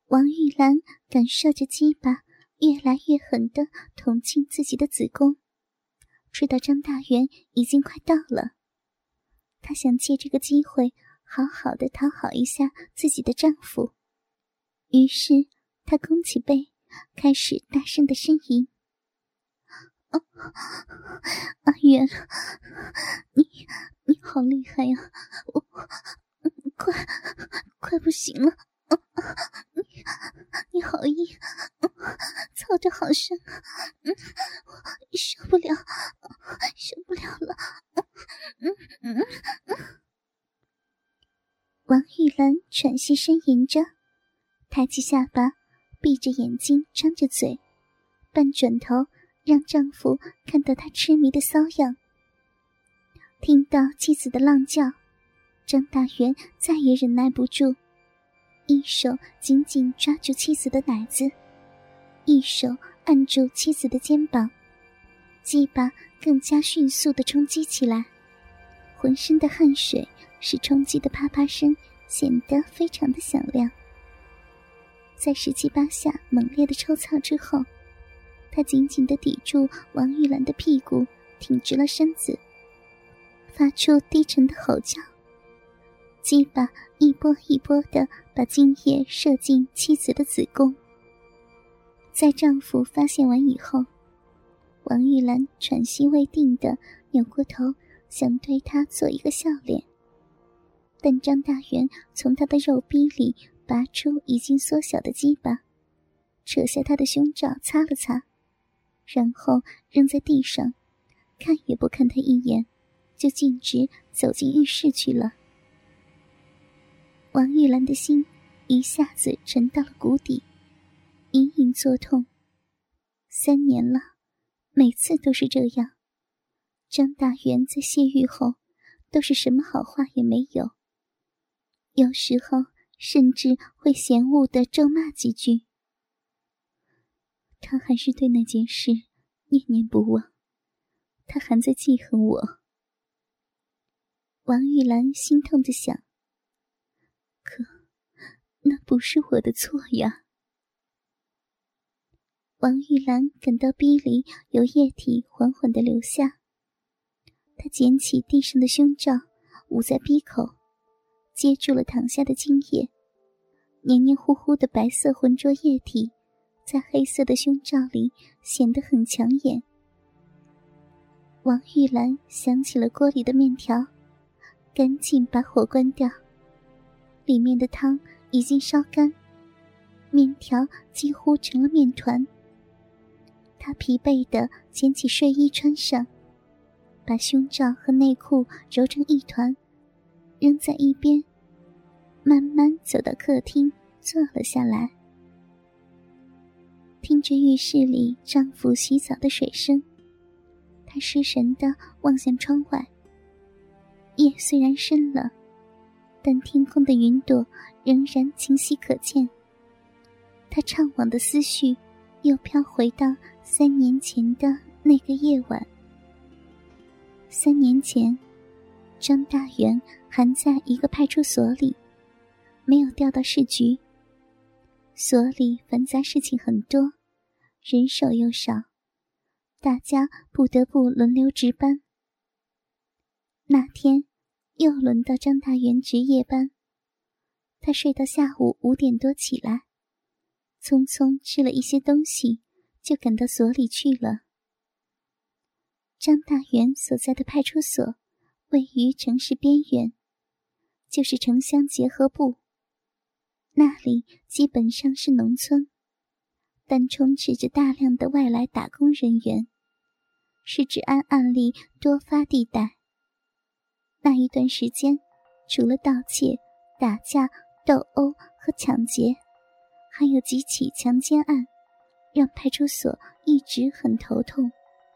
王玉兰感受着鸡巴越来越狠地捅进自己的子宫，知道张大元已经快到了，她想借这个机会好好的讨好一下自己的丈夫。于是她弓起背，开始大声的呻吟：阿元，你好厉害呀！我快不行了！你好硬，操得好深，受不了了！王玉兰喘息呻吟着，抬起下巴，闭着眼睛，张着嘴，半转头让丈夫看到她痴迷的骚样。听到妻子的浪叫，张大元再也忍耐不住，一手紧紧抓住妻子的奶子，一手按住妻子的肩膀，鸡巴更加迅速地冲击起来，浑身的汗水使冲击的啪啪声显得非常的响亮。在17、8下猛烈的抽操之后，他紧紧地抵住王玉兰的屁股，挺直了身子，发出低沉的吼叫，鸡巴一波一波地把精液射进妻子的子宫。在丈夫发现完以后，王玉兰喘息未定地扭过头，想对他做一个笑脸，但张大元从他的肉逼里拔出已经缩小的鸡巴，扯下他的胸罩擦了擦，然后扔在地上，看也不看他一眼，就径直走进浴室去了。王玉兰的心一下子沉到了谷底，隐隐作痛。3年了，每次都是这样。张大元在泄欲后都是什么好话也没有，有时候甚至会嫌恶地咒骂几句。他还是对那件事念念不忘，他还在记恨我。王玉兰心痛地想，可那不是我的错呀。王玉兰感到逼里有液体缓缓地流下，她捡起地上的胸罩捂在逼口，接住了淌下的精液，黏黏糊糊的白色浑浊液体在黑色的胸罩里显得很抢眼。王玉兰想起了锅里的面条，赶紧把火关掉，里面的汤已经烧干，面条几乎成了面团。她疲惫地捡起睡衣穿上，把胸罩和内裤揉成一团，扔在一边，慢慢走到客厅坐了下来。听着浴室里丈夫洗澡的水声，她失神地望向窗外。夜虽然深了，但天空的云朵仍然清晰可见。她怅惘的思绪又飘回到3年前的那个夜晚。3年前，张大元还在一个派出所里，没有调到市局。所里繁杂事情很多，人手又少，大家不得不轮流值班。那天又轮到张大元值夜班，他睡到下午5点多起来，匆匆吃了一些东西，就赶到所里去了。张大元所在的派出所位于城市边缘，就是城乡结合部，那里基本上是农村，但充斥着大量的外来打工人员，是治安案例多发地带。那一段时间，除了盗窃、打架、斗殴和抢劫，还有几起强奸案，让派出所一直很头痛。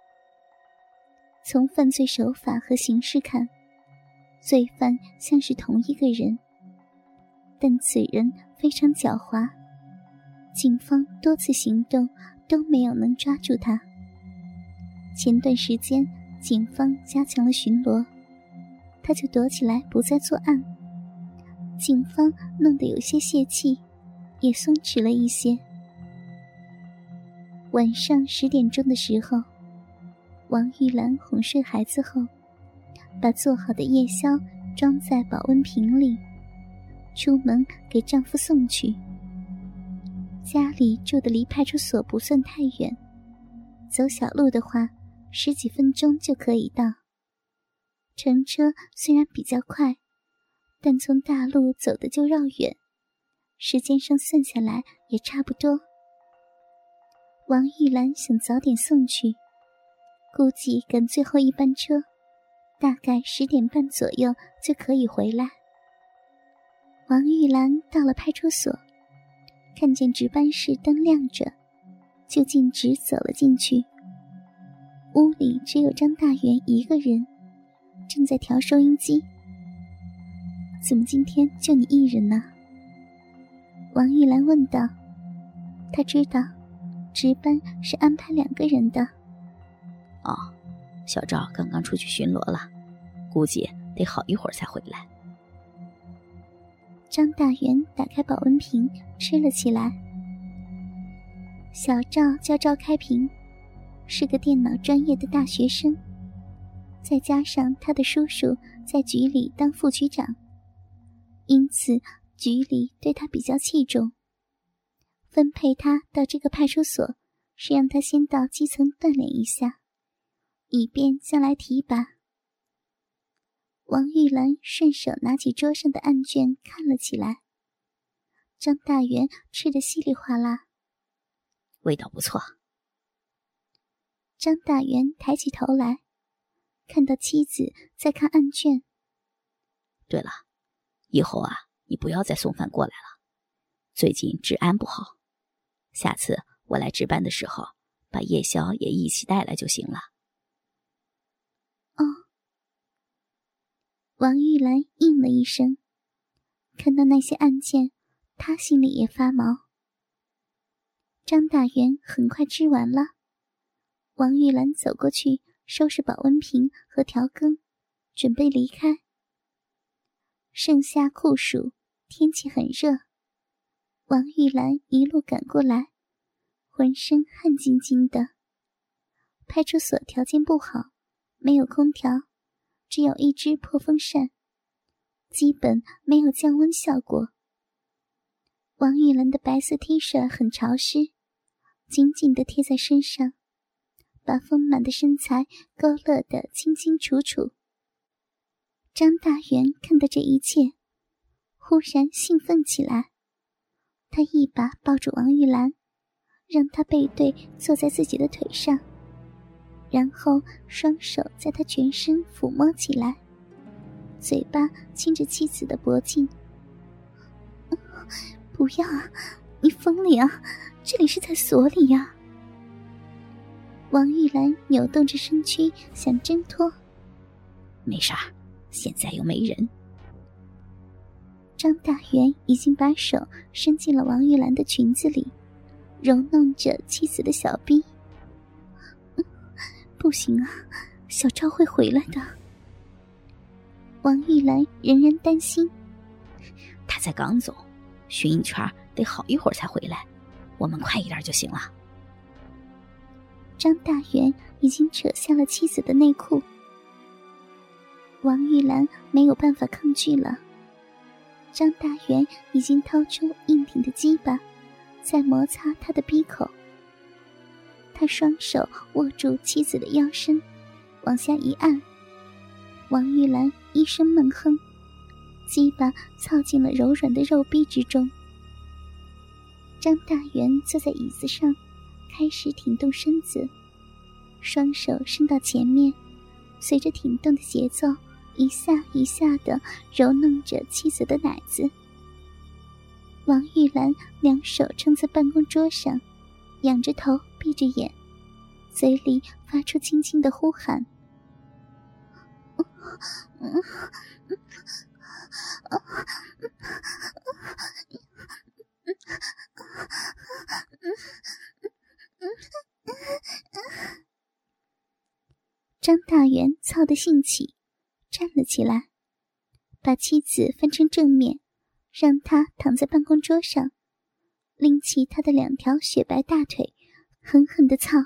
从犯罪手法和形式看，罪犯像是同一个人，但此人非常狡猾，警方多次行动都没有能抓住他。前段时间警方加强了巡逻，他就躲起来不再作案。警方弄得有些泄气， 也松弛了一些。晚上10点钟的时候，王玉兰哄睡孩子后，把做好的夜宵装在保温瓶里，出门给丈夫送去。家里住的离派出所不算太远，走小路的话10几分钟就可以到。乘车虽然比较快，但从大路走的就绕远，时间上算下来也差不多。王玉兰想早点送去，估计赶最后一班车，大概10点半左右就可以回来。王玉兰到了派出所，看见值班室灯亮着，就径直走了进去。屋里只有张大元一个人，正在调收音机。怎么今天就你一人呢？王玉兰问道。她知道值班是安排2个人的。 哦，小赵刚刚出去巡逻了，估计得好一会儿才回来。 张大元打开保温瓶吃了起来。小赵叫赵开平，是个电脑专业的大学生，再加上他的叔叔在局里当副局长，因此局里对他比较器重。分配他到这个派出所，是让他先到基层锻炼一下，以便将来提拔。王玉兰顺手拿起桌上的案卷看了起来。张大元吃得稀里哗啦。 味道不错。 张大元抬起头来，看到妻子在看案卷。 对了，以后啊，你不要再送饭过来了，最近治安不好。下次我来值班的时候，把夜宵也一起带来就行了。 哦。王玉兰应了一声，看到那些案件，她心里也发毛。张大元很快吃完了，王玉兰走过去收拾保温瓶和调羹，准备离开。盛夏酷暑，天气很热，王玉兰一路赶过来，浑身汗津津的。派出所条件不好，没有空调，只有一只破风扇，基本没有降温效果。王玉兰的白色 T 恤很潮湿，紧紧地贴在身上，把丰满的身材勾勒得清清楚楚。张大元看到这一切，忽然兴奋起来。他一把抱住王玉兰，让她背对坐在自己的腿上，然后双手在她全身抚摸起来，嘴巴亲着妻子的脖颈。不要啊，你疯了呀，这里是在所里呀。王玉兰扭动着身躯想挣脱。 没事儿，现在又没人。 张大元已经把手伸进了王玉兰的裙子里，揉弄着妻子的小臂。不行啊，小赵会回来的。王玉兰仍然担心。 他才刚走，巡一圈得好一会儿才回来，我们快一点就行了。 张大元已经扯下了妻子的内裤。王玉兰没有办法抗拒了。张大元已经掏出硬挺的鸡巴，在摩擦他的鼻口。他双手握住妻子的腰身，往下一按。王玉兰一声闷哼，鸡巴操进了柔软的肉壁之中。张大元坐在椅子上，开始挺动身子，双手伸到前面，随着挺动的节奏，一下一下地揉弄着妻子的奶子。王玉兰两手撑在办公桌上，仰着头闭着眼，嘴里发出轻轻的呼喊。张大元操得兴起，站了起来，把妻子翻成正面，让她躺在办公桌上， 拎起她的2条雪白大腿，狠狠地操。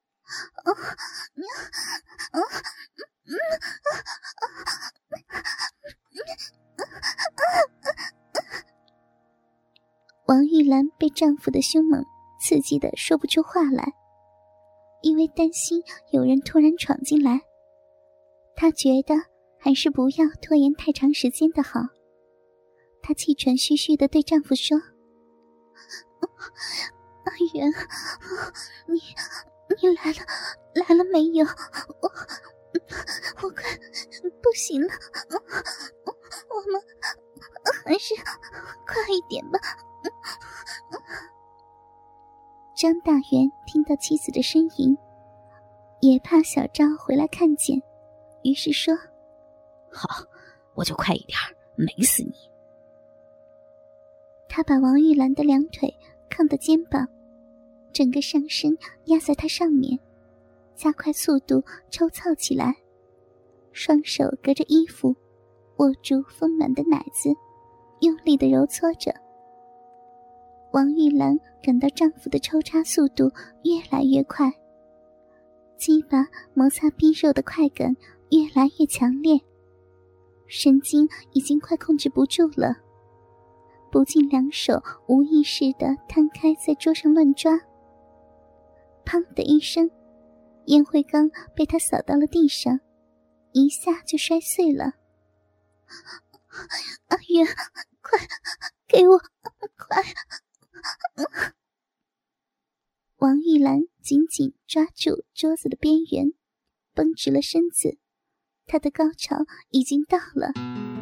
王玉兰被丈夫的凶猛刺激得说不出话来，因为担心有人突然闯进来，她觉得还是不要拖延太长时间的好。她气喘吁吁地对丈夫说：“阿元，你来了没有？我快不行了，我们还是快一点吧。”张大元听到妻子的呻吟，也怕小昭回来看见，于是说：“ 好，我就快一点，美死你。” 他把王玉兰的2腿靠到肩膀，整个上身压在她上面，加快速度抽操起来，双手隔着衣服握住丰满的奶子，用力地揉搓着。王玉兰感到丈夫的抽插速度越来越快，鸡巴摩擦逼肉的快感越来越强烈，神经已经快控制不住了，不禁2手无意识地摊开在桌上乱抓。砰的一声，烟灰缸被他扫到了地上，一下就摔碎了。阿元，快给我，快！王玉兰紧紧抓住桌子的边缘，绷直了身子，她的高潮已经到了。